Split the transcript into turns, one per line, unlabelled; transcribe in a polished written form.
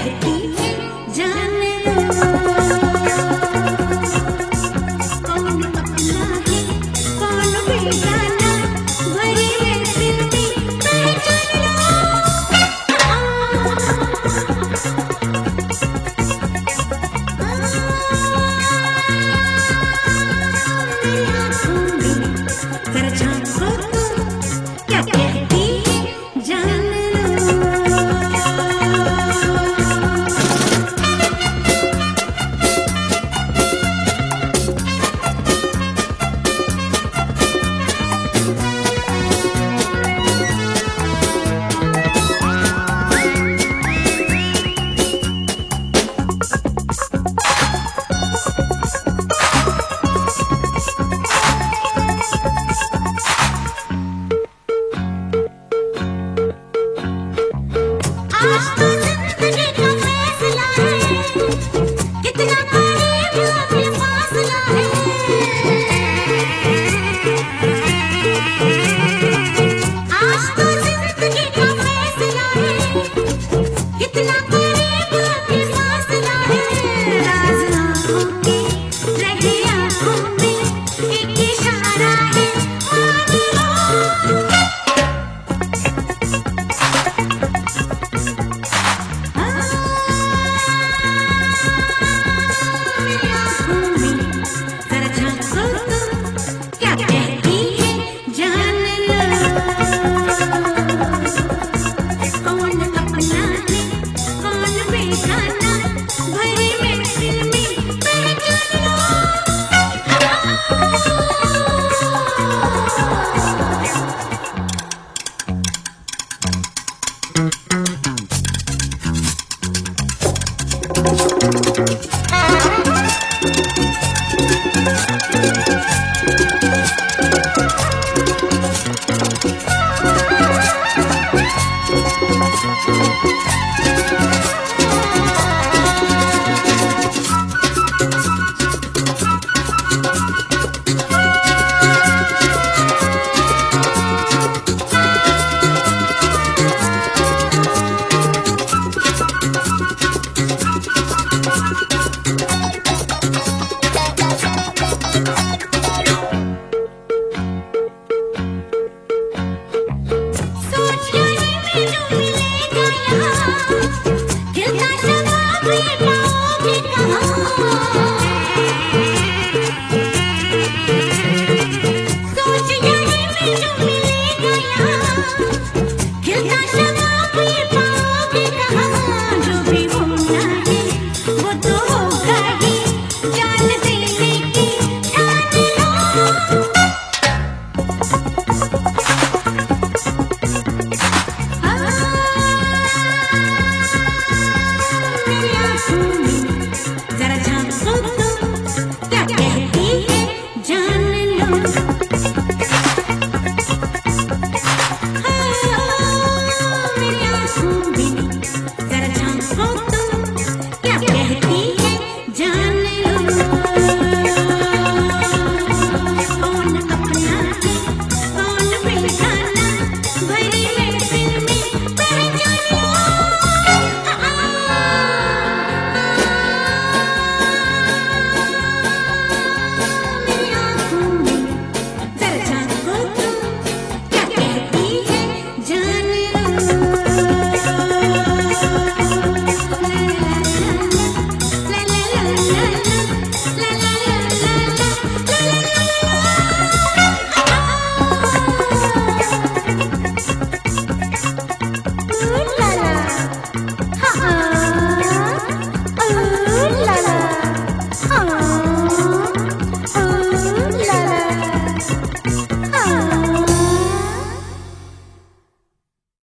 कहती है जान लो, कौन अपना है कौन बेगाना, भरी महफिल में पहचान लो। मेरी आँखों में जरा झांको तो क्या कहती है जान लो। आज तो जिंदगी का फैसला है, कितना करीब अभी फासला है। आज तो जिंदगी का फैसला है, कितना करीब अभी फासला है। राज आँखों के रहे आँखों में एक इशारा है, मान लो। क्या कहती है जान लो, कौन अपना है कौन बेगाना, भरी महफिल में पहचान लो।